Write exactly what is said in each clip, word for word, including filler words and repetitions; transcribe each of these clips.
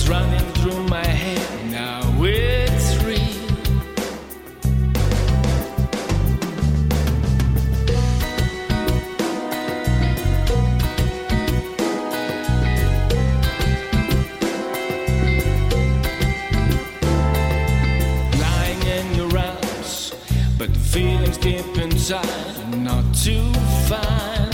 running through my head, now it's real. Lying in your arms, but the feelings deep inside are not too fine.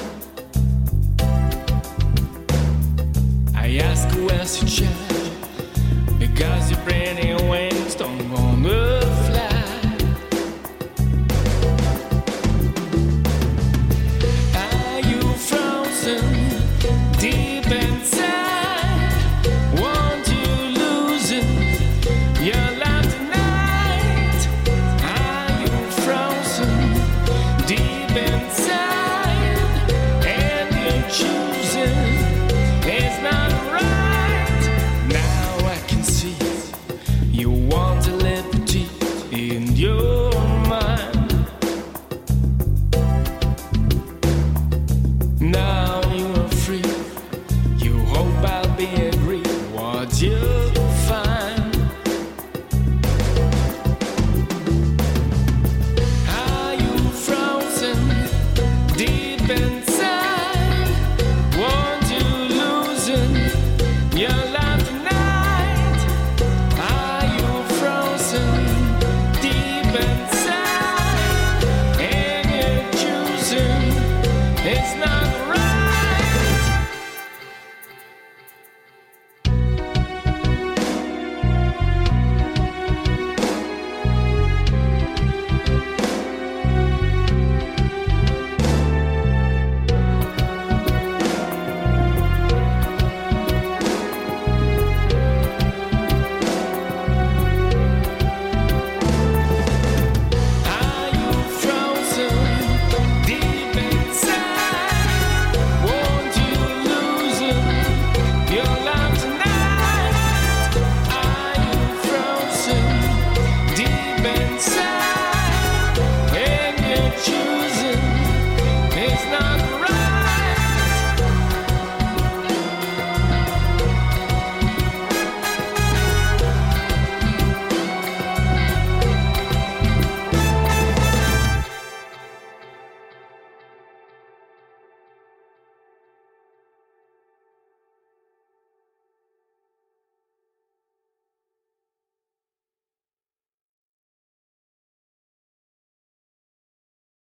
I ask who else you child, because your pretty wings don't wanna fly. Are you frozen deep inside? Won't you lose it, your love tonight? Are you frozen deep inside? And you choose it, it's not right. Now I can see you want a liberty in your mind. Now you are free, you hope I'll be agree what you